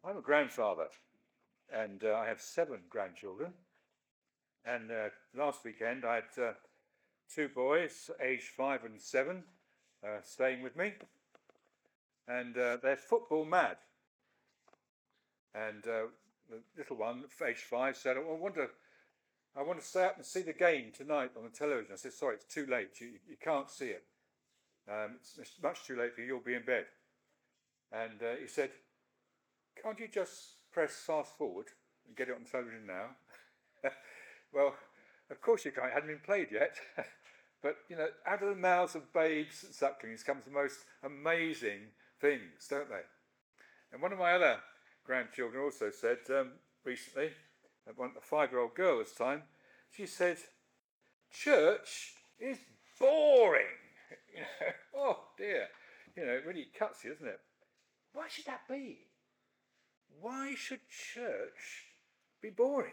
I'm a grandfather, and I have 7 grandchildren. And last weekend, I had 2 boys, aged 5 and 7, staying with me, and they're football mad. And the little one, aged 5, said, I want to stay up and see the game tonight on the television. I said, sorry, it's too late. You can't see it. It's much too late for you. You'll be in bed. And he said, can't you just press fast forward and get it on television now? Well, of course you can't. It hadn't been played yet. But, out of the mouths of babes and sucklings comes the most amazing things, don't they? And one of my other grandchildren also said recently, a 5-year-old girl this time, she said, church is boring. Oh dear. It really cuts you, doesn't it? Why should that be? Why should church be boring?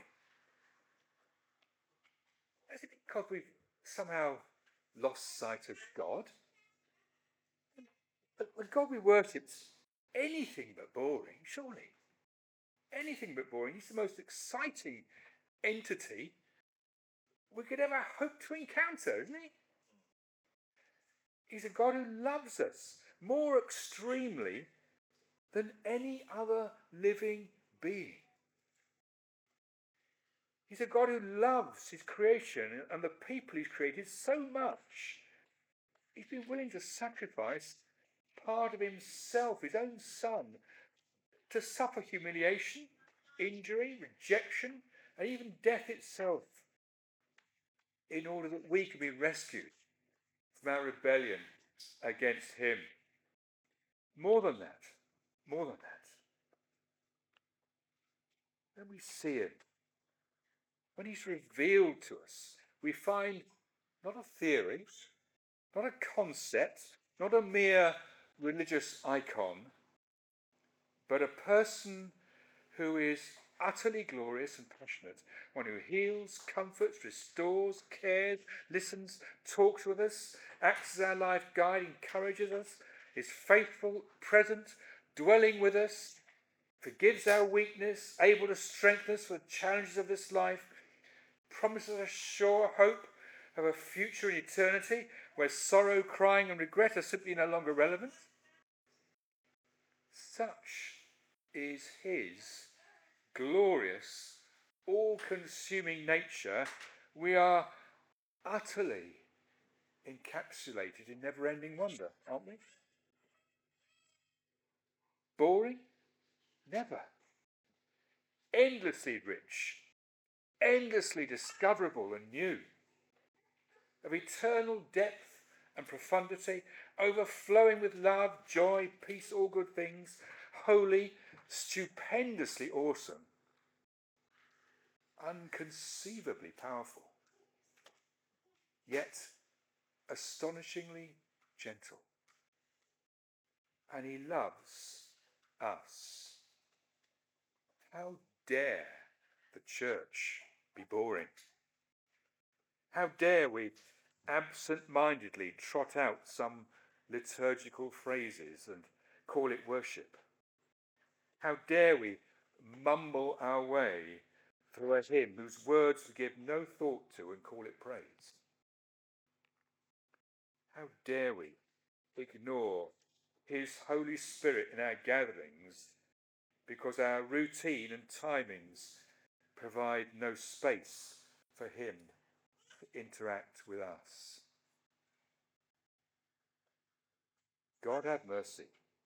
Is it because we've somehow lost sight of God? But when God we worship's anything but boring, surely. Anything but boring. He's the most exciting entity we could ever hope to encounter, isn't he? He's a God who loves us more extremely than any other living being. He's a God who loves his creation and the people he's created so much. He's been willing to sacrifice part of himself, his own son, to suffer humiliation, injury, rejection, and even death itself, in order that we could be rescued from our rebellion against him. More than that, when we see him, when he's revealed to us, we find not a theory, not a concept, not a mere religious icon, but a person who is utterly glorious and passionate, one who heals, comforts, restores, cares, listens, talks with us, acts as our life guide, encourages us, is faithful, present, dwelling with us, forgives our weakness, able to strengthen us for the challenges of this life, promises us sure hope of a future in eternity where sorrow, crying, and regret are simply no longer relevant. Such is his glorious, all-consuming nature. We are utterly encapsulated in never-ending wonder, aren't we? Boring? Never. Endlessly rich, endlessly discoverable and new, of eternal depth and profundity, overflowing with love, joy, peace, all good things, holy, stupendously awesome, unconceivably powerful, yet astonishingly gentle. And he loves us. How dare the church be boring? How dare we absent-mindedly trot out some liturgical phrases and call it worship? How dare we mumble our way through a hymn whose words we give no thought to and call it praise? How dare we ignore his Holy Spirit in our gatherings because our routine and timings provide no space for him to interact with us? God have mercy.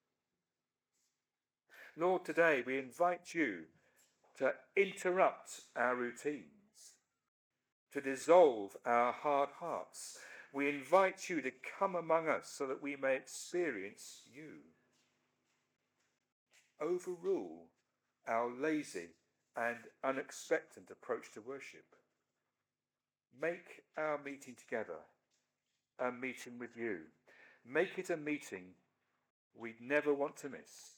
Lord, today we invite you to interrupt our routines, to dissolve our hard hearts. We invite you to come among us so that we may experience you. Overrule our lazy and unexpectant approach to worship. Make our meeting together a meeting with you. Make it a meeting we'd never want to miss.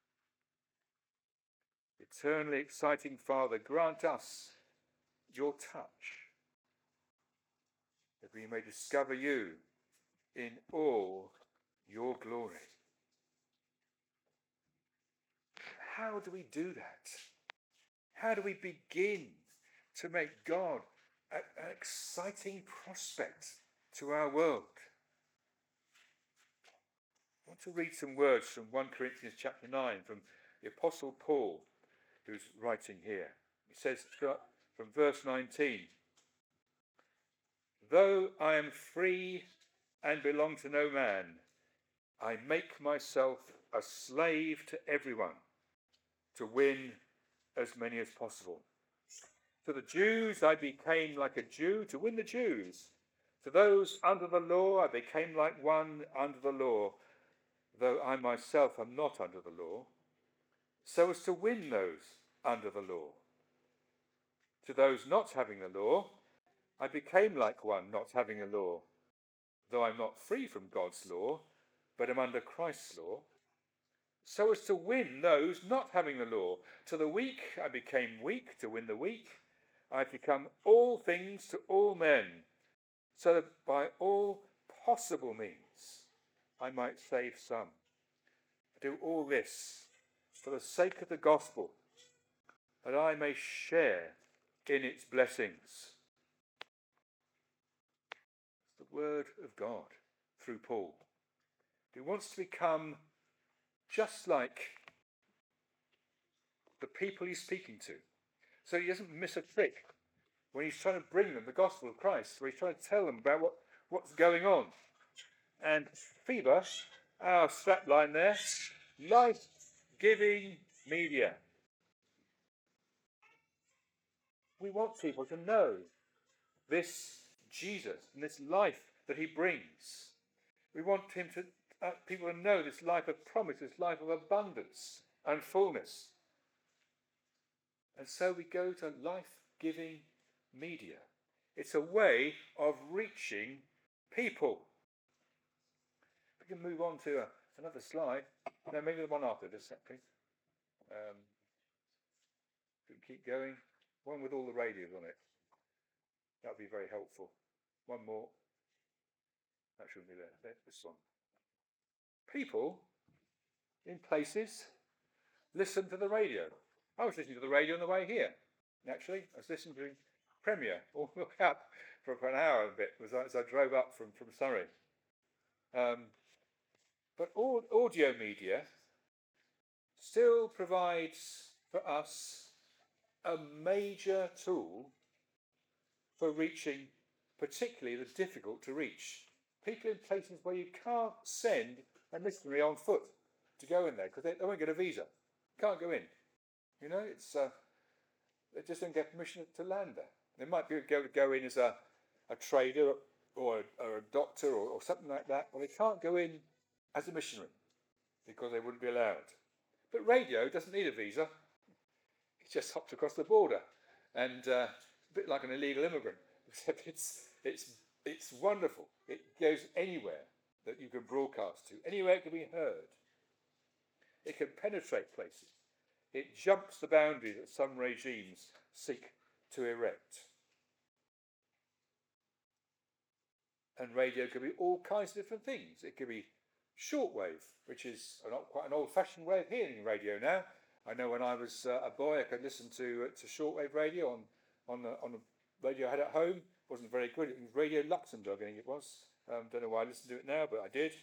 Eternally exciting Father, grant us your touch, that we may discover you in all your glory. how do we do that? How do we begin to make God an exciting prospect to our world? I want to read some words from 1 Corinthians chapter 9 from the Apostle Paul, who's writing here. He says from verse 19, "Though I am free and belong to no man, I make myself a slave to everyone to win as many as possible. To the Jews I became like a Jew to win the Jews. To those under the law I became like one under the law, though I myself am not under the law, so as to win those under the law. To those not having the law I became like one not having a law, though I'm not free from God's law, but am under Christ's law, so as to win those not having the law. To the weak I became weak to win the weak. I've become all things to all men, so that by all possible means I might save some. I do all this for the sake of the gospel, that I may share in its blessings." It's the word of God through Paul, who wants to become just like the people he's speaking to, so he doesn't miss a trick when he's trying to bring them the gospel of Christ, where he's trying to tell them about what's going on. And FIBA, our strapline there, life-giving media. We want people to know this Jesus and this life that he brings. We want people to know this life of promise, this life of abundance and fullness. And so we go to life-giving media. It's a way of reaching people. We can move on to another slide. No, maybe the one after this, please. Keep going. One with all the radios on it. That would be very helpful. One more. That shouldn't be there. This one. People in places listen to the radio. I was listening to the radio on the way here. Actually, I was listening to Premier all the way up for an hour and a bit as I drove up from Surrey. But audio media still provides for us a major tool for reaching particularly the difficult to reach people in places where you can't send a missionary on foot to go in there because they won't get a visa. Can't go in. You know, it's they just don't get permission to land there. They might be able to go in as a trader or a doctor or something like that, but they can't go in as a missionary because they wouldn't be allowed. But radio doesn't need a visa. It just hops across the border, and a bit like an illegal immigrant. Except it's wonderful. It goes anywhere that you can broadcast to, anywhere it can be heard. It can penetrate places. It jumps the boundary that some regimes seek to erect. And radio could be all kinds of different things. It could be shortwave, which is quite an old-fashioned way of hearing radio now. I know when I was a boy, I could listen to shortwave radio on the radio I had at home. It wasn't very good. It was Radio Luxembourg, I think it was. Don't know why I listen to it now, but I did.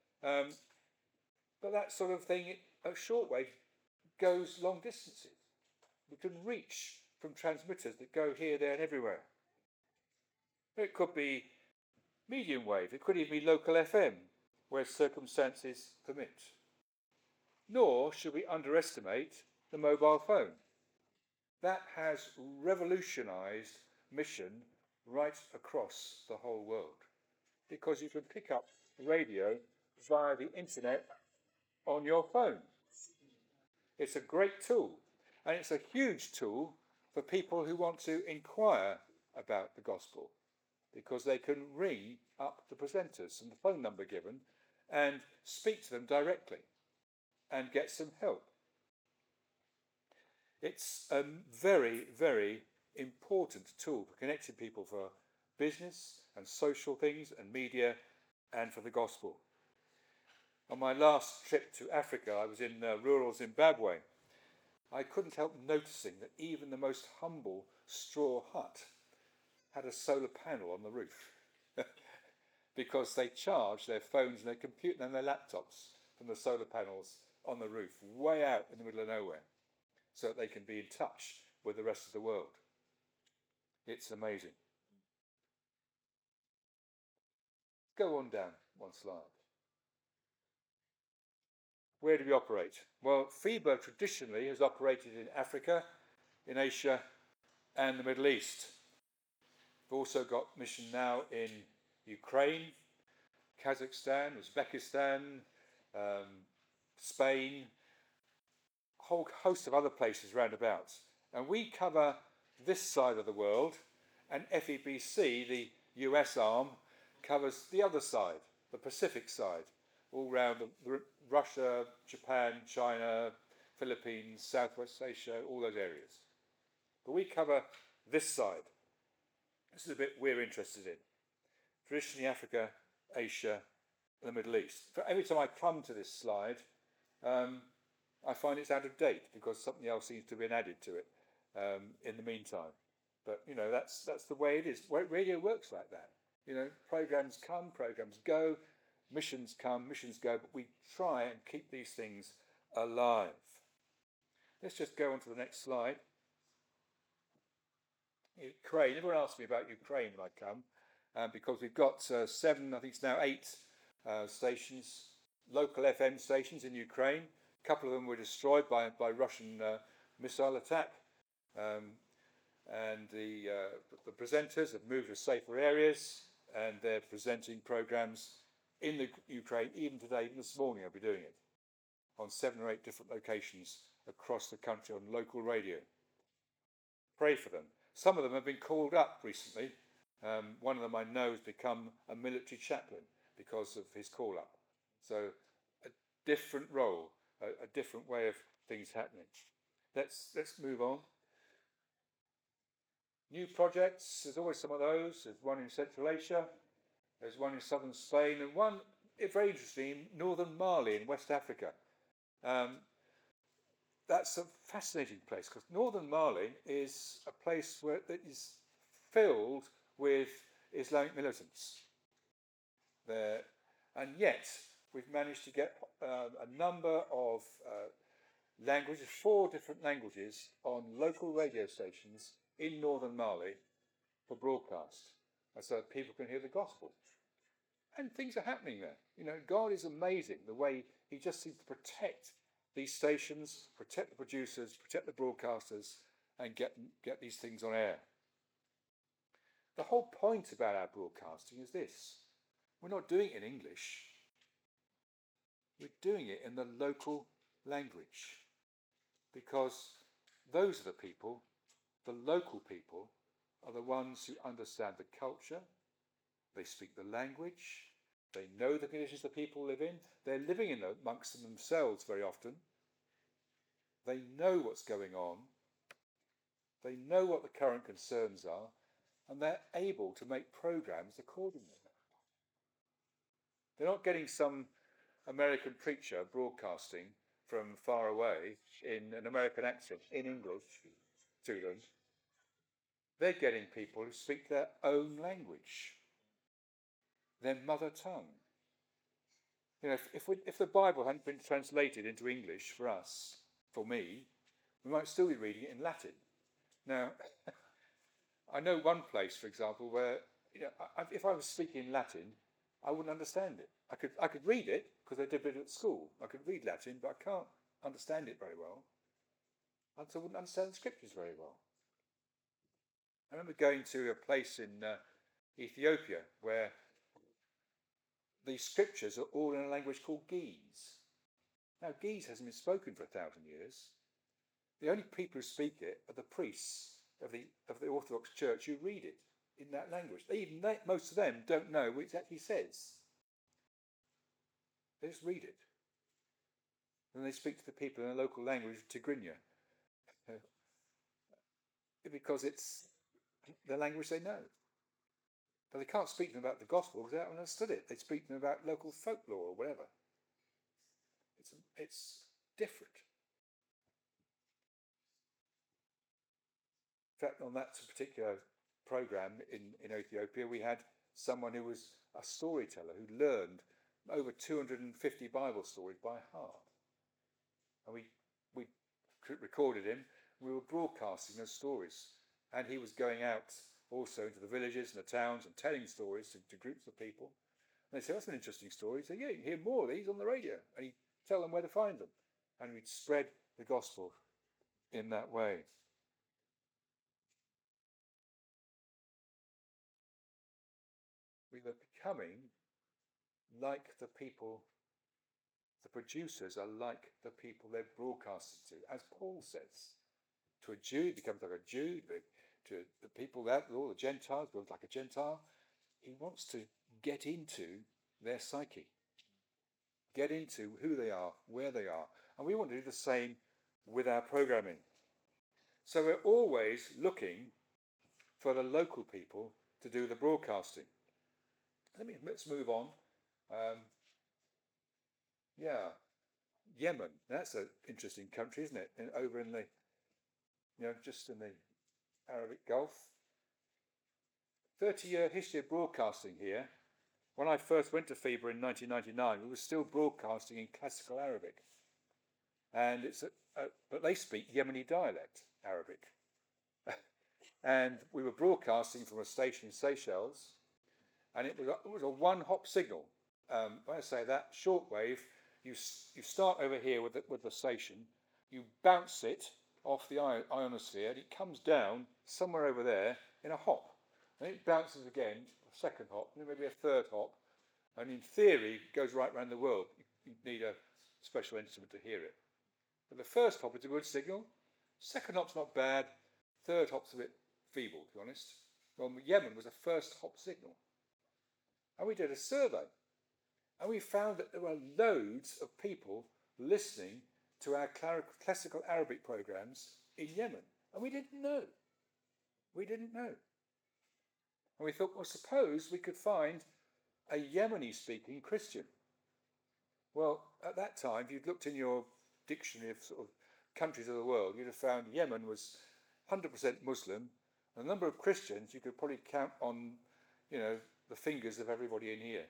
But that sort of thing, shortwave goes long distances. We can reach from transmitters that go here, there, and everywhere. It could be medium wave. It could even be local FM, where circumstances permit. Nor should we underestimate the mobile phone. That has revolutionised mission right across the whole world, because you can pick up radio via the internet on your phone. It's a great tool, and it's a huge tool for people who want to inquire about the gospel, because they can ring up the presenters and the phone number given and speak to them directly and get some help. It's a very, very important tool for connecting people for business and social things and media and for the gospel. On my last trip to Africa, I was in rural Zimbabwe, I couldn't help noticing that even the most humble straw hut had a solar panel on the roof because they charge their phones and their computer and their laptops from the solar panels on the roof, way out in the middle of nowhere, so that they can be in touch with the rest of the world. It's amazing. Go on down one slide. Where do we operate? Well, FIBA traditionally has operated in Africa, in Asia, and the Middle East. We've also got mission now in Ukraine, Kazakhstan, Uzbekistan, Spain, a whole host of other places roundabouts. And we cover this side of the world, and FEBC, the US arm, covers the other side, the Pacific side, all around Russia, Japan, China, Philippines, Southwest Asia, all those areas. But we cover this side. This is the bit we're interested in. Traditionally Africa, Asia, and the Middle East. Every time I come to this slide, I find it's out of date because something else seems to have been added to it in the meantime. But, you know, that's the way it is. Radio works like that. You know, programs come, programs go, missions come, missions go, but we try and keep these things alive. Let's just go on to the next slide. Ukraine. Everyone asks me about Ukraine when I come, because we've got 7, I think it's now 8 stations, local FM stations in Ukraine. A couple of them were destroyed by Russian missile attack. And the presenters have moved to safer areas, and they're presenting programs in the Ukraine, even today, even this morning I'll be doing it, on 7 or 8 different locations across the country on local radio. Pray for them. Some of them have been called up recently. One of them I know has become a military chaplain because of his call up. So a different role, a different way of things happening. Let's move on. New projects, there's always some of those. There's one in Central Asia, there's one in southern Spain, and one, very interesting, northern Mali in West Africa. That's a fascinating place because northern Mali is a place that is filled with Islamic militants there, and yet we've managed to get a number of languages, 4 different languages on local radio stations in northern Mali for broadcast, so that people can hear the gospel. And things are happening there. You know, God is amazing the way he just seems to protect these stations, protect the producers, protect the broadcasters, and get these things on air. The whole point about our broadcasting is this. We're not doing it in English. We're doing it in the local language, because those are the people, the local people, are the ones who understand the culture, they speak the language, they know the conditions the people live in, they're living amongst them themselves very often, they know what's going on, they know what the current concerns are, and they're able to make programs accordingly. They're not getting some American preacher broadcasting from far away in an American accent, in English, to them. They're getting people who speak their own language, their mother tongue. You know, if the Bible hadn't been translated into English for us, for me, we might still be reading it in Latin. Now, I know one place, for example, where, you know, if I was speaking Latin, I wouldn't understand it. I could read it because I did it at school. I could read Latin, but I can't understand it very well. And so I wouldn't understand the scriptures very well. I remember going to a place in Ethiopia where the scriptures are all in a language called Ge'ez. Now, Ge'ez hasn't been spoken for 1,000 years. The only people who speak it are the priests of the Orthodox Church who read it in that language. Most of them don't know what it actually says. They just read it. And they speak to the people in the local language, Tigrinya, because it's the language they know. But they can't speak to them about the gospel because they haven't understood it. They speak to them about local folklore or whatever. It's different. fact, on that particular program in Ethiopia, we had someone who was a storyteller who learned over 250 Bible stories by heart. And we recorded him. We were broadcasting those stories. And he was going out also into the villages and the towns and telling stories to groups of people. And they said, that's an interesting story. He said, yeah, you can hear more of these on the radio. And he'd tell them where to find them. And we'd spread the gospel in that way. We were becoming like the people, the producers are like the people they're broadcasting to. As Paul says, to a Jew, it becomes like a Jew. To the people that, all the Gentiles, becomes like a Gentile. He wants to get into their psyche, get into who they are, where they are. And we want to do the same with our programming. So we're always looking for the local people to do the broadcasting. Let's move on. Yemen. That's an interesting country, isn't it? Over in the, just in the Arabic Gulf. 30-year history of broadcasting here. When I first went to FIBA in 1999, we were still broadcasting in classical Arabic. And but they speak Yemeni dialect Arabic. And we were broadcasting from a station in Seychelles, and it was a one-hop signal. When I say that, shortwave, you start over here with the station, you bounce it off the ionosphere, and it comes down somewhere over there in a hop. And it bounces again, a second hop, and then maybe a third hop, and in theory, it goes right around the world. You need a special instrument to hear it. But the first hop is a good signal. Second hop's not bad. Third hop's a bit feeble, to be honest. Well, Yemen was a first hop signal. And we did a survey. And we found that there were loads of people listening to our classical Arabic programs in Yemen. And we didn't know. We didn't know. And we thought, well, suppose we could find a Yemeni-speaking Christian. Well, at that time, if you'd looked in your dictionary of sort of countries of the world, you'd have found Yemen was 100% Muslim. And the number of Christians, you could probably count on, the fingers of everybody in here.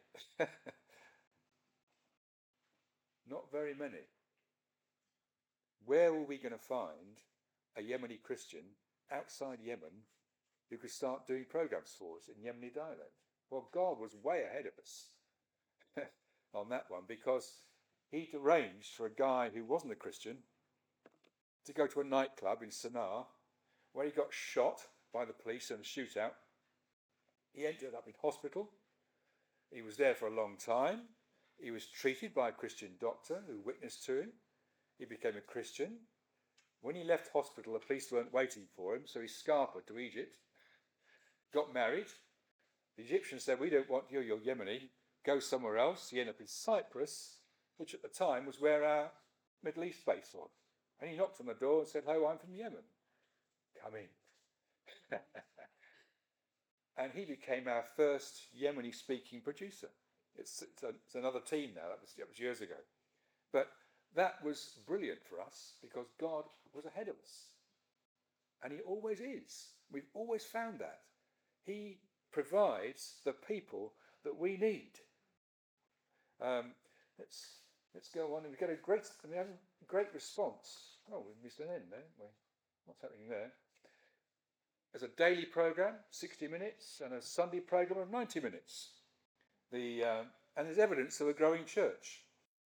Not very many. Where were we going to find a Yemeni Christian outside Yemen who could start doing programs for us in Yemeni dialect? Well, God was way ahead of us on that one, because he'd arranged for a guy who wasn't a Christian to go to a nightclub in Sana'a, where he got shot by the police in a shootout. He ended up in hospital. He was there for a long time. He was treated by a Christian doctor who witnessed to him. He became a Christian. When he left hospital, the police weren't waiting for him, so he scarpered to Egypt, got married. The Egyptians said, we don't want you, you're Yemeni, go somewhere else. He ended up in Cyprus, which at the time was where our Middle East base was. And he knocked on the door and said, hello, I'm from Yemen. Come in. And he became our first Yemeni-speaking producer. It's another team now. That was years ago. But that was brilliant for us because God was ahead of us. And he always is. We've always found that. He provides the people that we need. Let's go on. We have a great response. Oh, we missed an end there, haven't we? What's happening there? There's a daily program, 60 minutes, and a Sunday program of 90 minutes. And there's evidence of a growing church.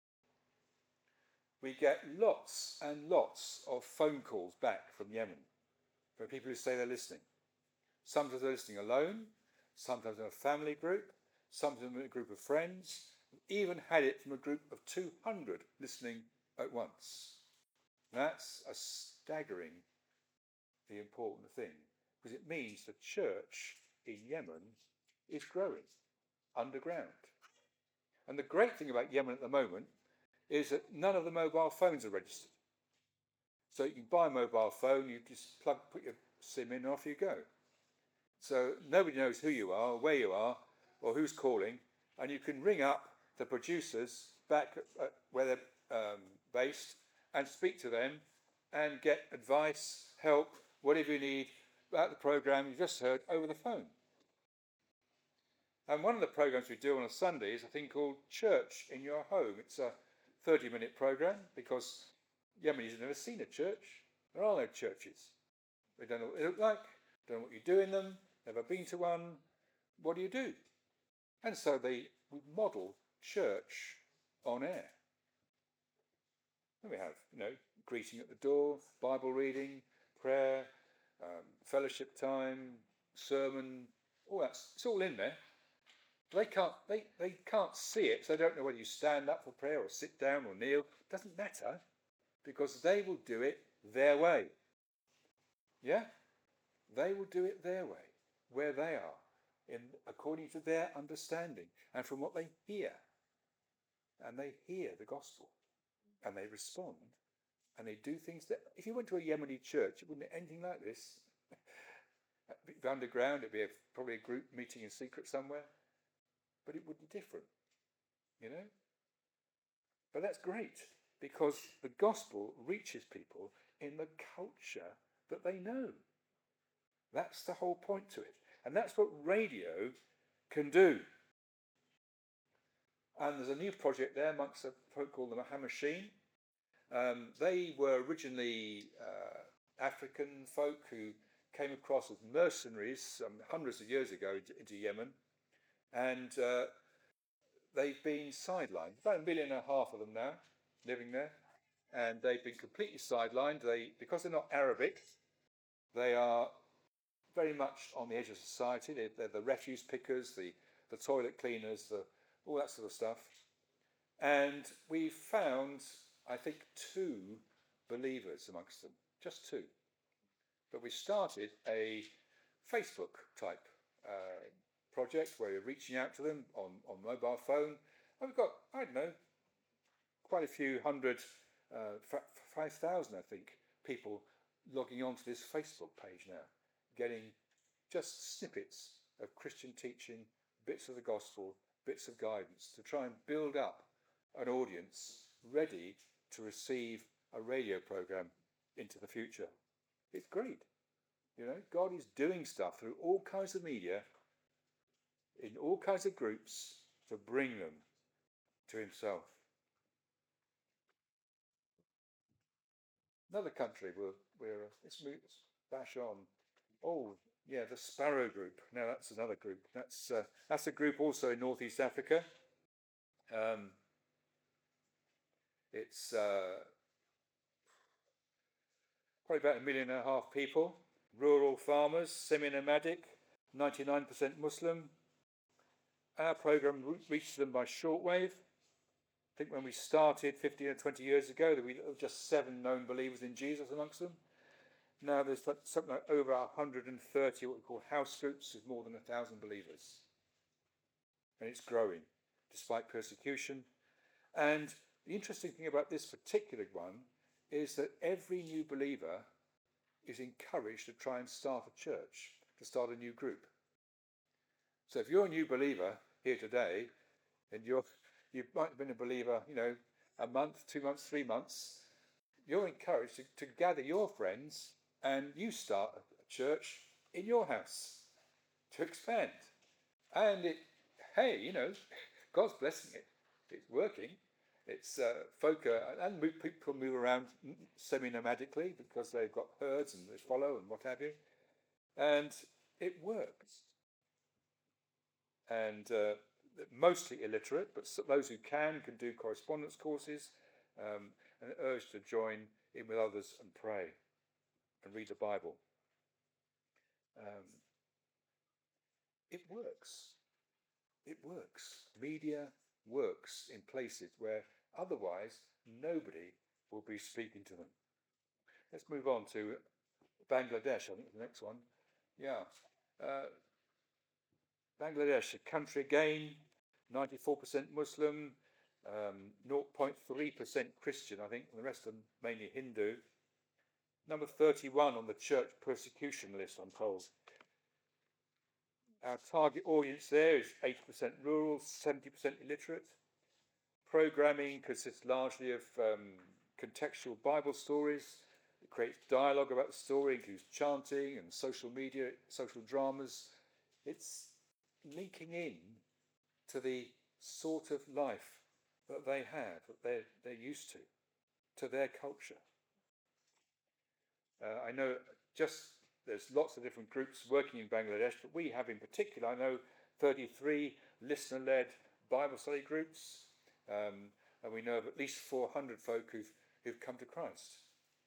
We get lots and lots of phone calls back from Yemen from people who say they're listening. Sometimes they're listening alone, sometimes in a family group, sometimes in a group of friends. We even had it from a group of 200 listening at once. That's a staggering, the important thing, because it means the church in Yemen is growing underground. And the great thing about Yemen at the moment is that none of the mobile phones are registered. So you can buy a mobile phone, you just put your SIM in and off you go. So nobody knows who you are, where you are, or who's calling, and you can ring up the producers back at where they're based and speak to them and get advice, help, whatever you need about the program you just heard over the phone. And one of the programs we do on a Sunday is a thing called Church in Your Home. It's a 30-minute program because Yemenis have never seen a church. There are no churches. They don't know what they look like, don't know what you do in them, never been to one. What do you do? And so we model church on air. And we have, greeting at the door, Bible reading, prayer, fellowship time, sermon, all that. It's all in there. They can't see it, so they don't know whether you stand up for prayer or sit down or kneel. It doesn't matter, because they will do it their way. Yeah? They will do it their way, where they are, according to their understanding and from what they hear. And they hear the gospel, and they respond, and they do things that, if you went to a Yemeni church, it wouldn't be anything like this. It'd be underground, it'd be probably a group meeting in secret somewhere, but it would be different, But that's great, because the gospel reaches people in the culture that they know. That's the whole point to it. And that's what radio can do. And there's a new project there amongst a folk called the Hamasheen. They were originally African folk who came across as mercenaries hundreds of years ago into Yemen. And they've been sidelined. About 1.5 million of them now living there. And they've been completely sidelined. Because they're not Arabic, they are very much on the edge of society. They're the refuse pickers, the toilet cleaners, all that sort of stuff. And we found, I think, 2 believers amongst them, just 2. But we started a Facebook type project where we're reaching out to them on mobile phone. And we've got, I don't know, quite a few hundred, 5,000, I think, people logging onto this Facebook page now, getting just snippets of Christian teaching, bits of the gospel, bits of guidance, to try and build up an audience ready to receive a radio program into the future. It's great. God is doing stuff through all kinds of media, in all kinds of groups, to bring them to himself. Another country let's bash on. Oh, yeah, the Sparrow Group. Now that's another group. That's a group also in Northeast Africa. It's probably about 1.5 million people. Rural farmers, semi-nomadic, 99% Muslim. Our program reaches them by shortwave. I think when we started 15 or 20 years ago, there were just 7 known believers in Jesus amongst them. Now there's something like over 130 what we call house groups with more than 1,000 believers. And it's growing, despite persecution. And the interesting thing about this particular one is that every new believer is encouraged to try and start a church, to start a new group. So if you're a new believer here today, and you might have been a believer, a month, 2 months, 3 months, you're encouraged to gather your friends and you start a church in your house to expand. And God's blessing it. It's working. It's and people move around semi-nomadically because they've got herds and they follow and what have you. And it works. And mostly illiterate, but those who can do correspondence courses, and urged to join in with others and pray and read the Bible. It works. It works. Media works in places where otherwise nobody will be speaking to them. Let's move on to Bangladesh, I think the next one. Yeah. Bangladesh, a country again, 94% Muslim, 0.3% Christian, I think, and the rest are mainly Hindu. Number 31 on the church persecution list, I'm told. Our target audience there is 80% rural, 70% illiterate. Programming consists largely of contextual Bible stories, It creates dialogue about the story, includes chanting and social media, social dramas. It's linking in to the sort of life that they have, that they're used to their culture. I know there's lots of different groups working in Bangladesh, but we have in particular, I know 33 listener-led Bible study groups, and we know of at least 400 folk who've come to Christ.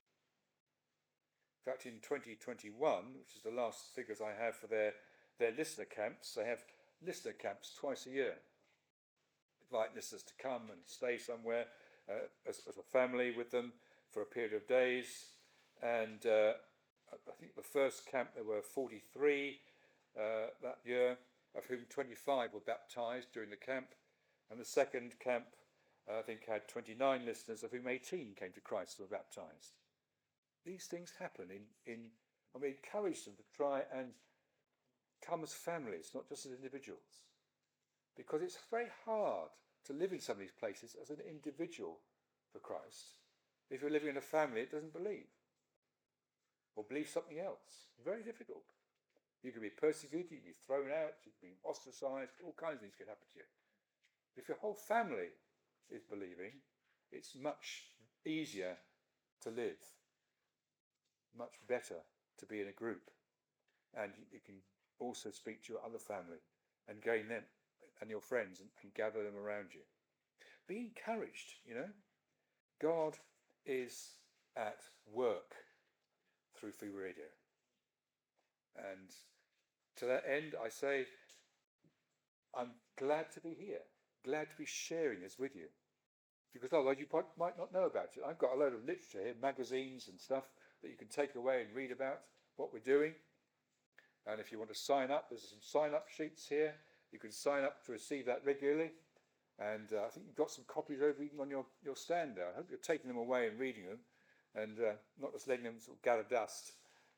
In fact, in 2021, which is the last figures I have for their listener camps, they have listener camps twice a year. Invite listeners to come and stay somewhere as a family with them for a period of days. And I think the first camp there were 43 that year, of whom 25 were baptized during the camp. And the second camp, I think, had 29 listeners, of whom 18 came to Christ and were baptized. These things happen we encourage them to try and come as families, not just as individuals. Because it's very hard to live in some of these places as an individual for Christ if you're living in a family that doesn't believe or believe something else. Very difficult. You can be persecuted, you can be thrown out, you can be ostracized, all kinds of things can happen to you. If your whole family is believing, it's much easier to live, much better to be in a group. And you can also speak to your other family and gain them and your friends and gather them around you. Be encouraged, God is at work through Free Radio. And to that end, I say, I'm glad to be here, glad to be sharing this with you. Because otherwise you might not know about it. I've got a load of literature here, magazines and stuff that you can take away and read about what we're doing. And if you want to sign up, there's some sign-up sheets here. You can sign up to receive that regularly. And I think you've got some copies over even on your stand there. I hope you're taking them away and reading them and not just letting them sort of gather dust.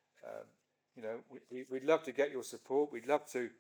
We'd love to get your support. We'd love to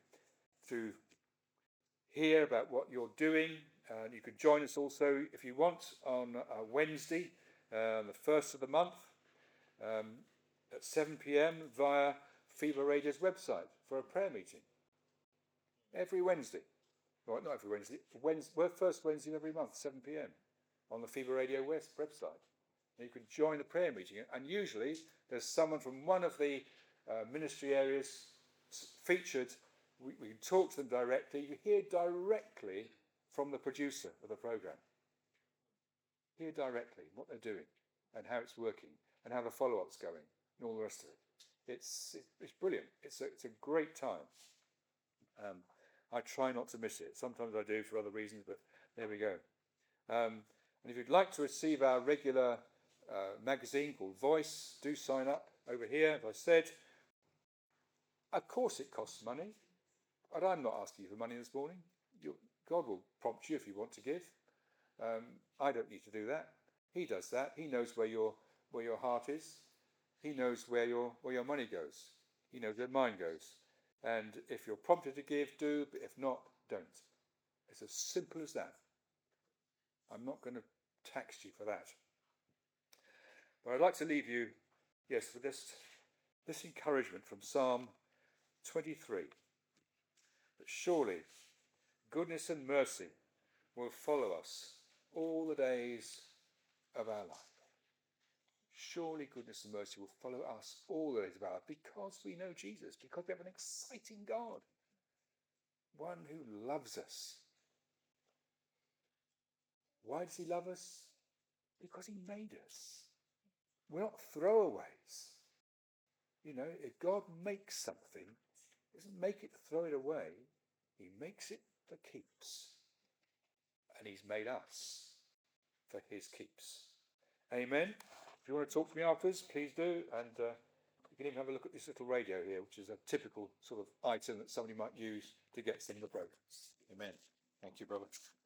hear about what you're doing. You can join us also, if you want, on Wednesday, the 1st of the month, at 7 p.m. via FIBA Radio's website for a prayer meeting. Every Wednesday. Well, not every Wednesday. We're first Wednesday of every month, 7 p.m. on the FIBA Radio West website. And you can join the prayer meeting. And usually there's someone from one of the ministry areas featured. We can talk to them directly. You hear directly from the producer of the programme. Hear directly what they're doing and how it's working and how the follow-up's going and all the rest of it. It's brilliant. It's a great time. I try not to miss it. Sometimes I do for other reasons, but there we go. And if you'd like to receive our regular magazine called Voice, do sign up over here. As I said, of course it costs money, but I'm not asking you for money this morning. God will prompt you if you want to give. I don't need to do that. He does that. He knows where your heart is. He knows where your money goes. He knows where mine goes. And if you're prompted to give, do. But if not, don't. It's as simple as that. I'm not going to tax you for that. But I'd like to leave you, with this encouragement from Psalm 23. That surely goodness and mercy will follow us all the days of our life. Surely goodness and mercy will follow us all the days of our life because we know Jesus, because we have an exciting God, one who loves us. Why does he love us? Because he made us. We're not throwaways. If God makes something, he doesn't make it to throw it away. He makes it for keeps. And he's made us for his keeps. Amen. If you want to talk to me afterwards, please do. And you can even have a look at this little radio here, which is a typical sort of item that somebody might use to get some of the programs. Amen. Thank you, brother.